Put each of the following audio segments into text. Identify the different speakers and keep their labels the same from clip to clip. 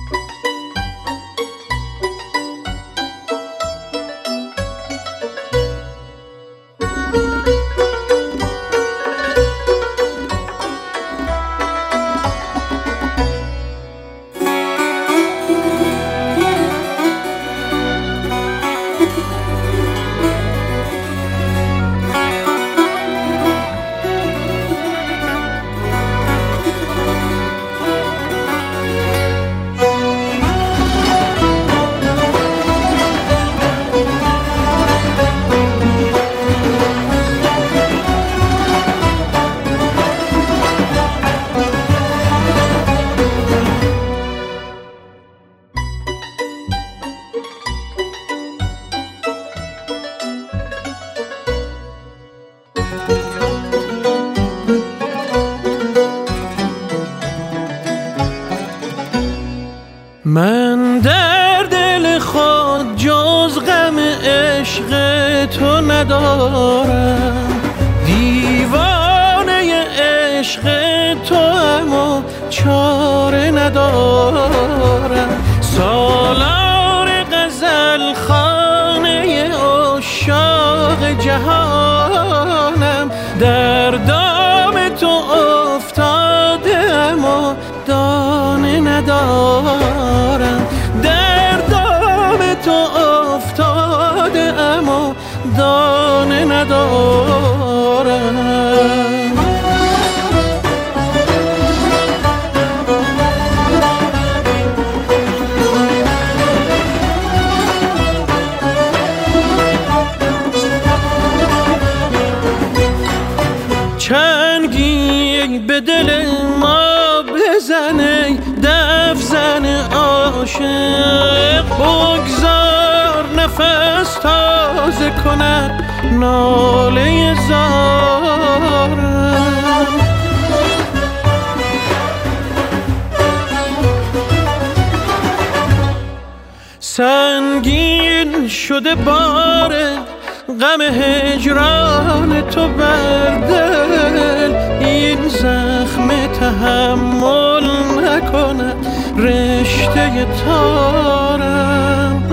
Speaker 1: من در دل خود جز غم عشق تو ندارم، دیوانه عشق تو اما چاره ندارم. سالار غزل خانه عشاق جهانم، در دام تو افتاده اما دانه ندارم. در دام تو افتاده اما دانه ندارم. چنگی به دل ما بزنه دف زن عاشق، بگذار نفس تازه کند ناله زارم. سنگین شده بار غم هجران تو بر دل، این زخم تحمل نکند رشته تارم.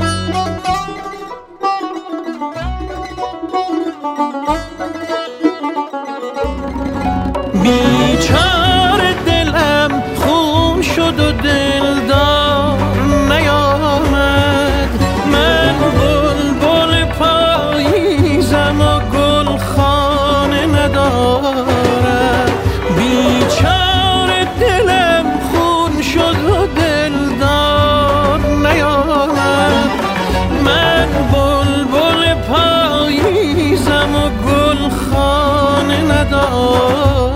Speaker 1: بیچاره دلم خون شد و دلدار نیامد، من بلبل پاییزم و گلخانه ندارم. بیچاره دلم خون شد و دلدار نیامد، من بلبل پاییزم و گلخانه ندارم.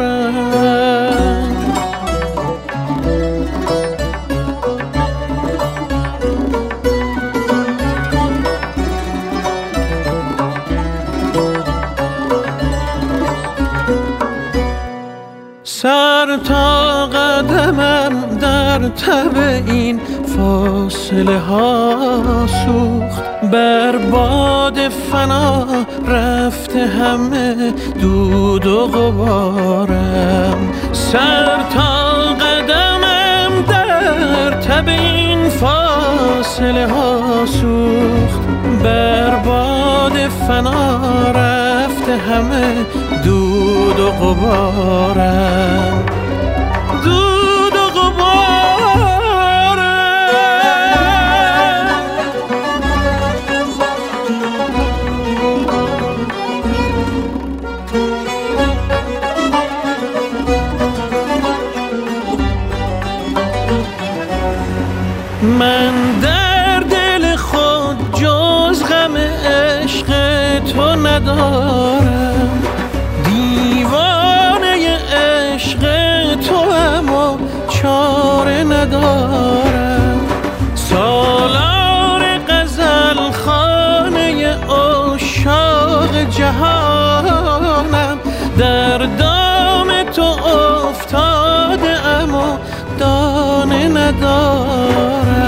Speaker 1: سر تا قدمم در تب این فاصله ها سوخت، بر باد فنا رفته همه دود و غبارم. سر تا قدمم در تب این فاصله ها سوخت، بر باد فنا رفته همه دود و غبارم. دود و غبارم. من در دل خود جز غم عشق تو ندارم، دیوانه عشق تو اما چاره ندارم. سالار غزل خانه عشاق جهانم، در دام تو افتاده اما دانه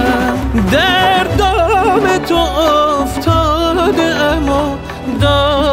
Speaker 1: ندارم. در دام تو افتاده اما دانه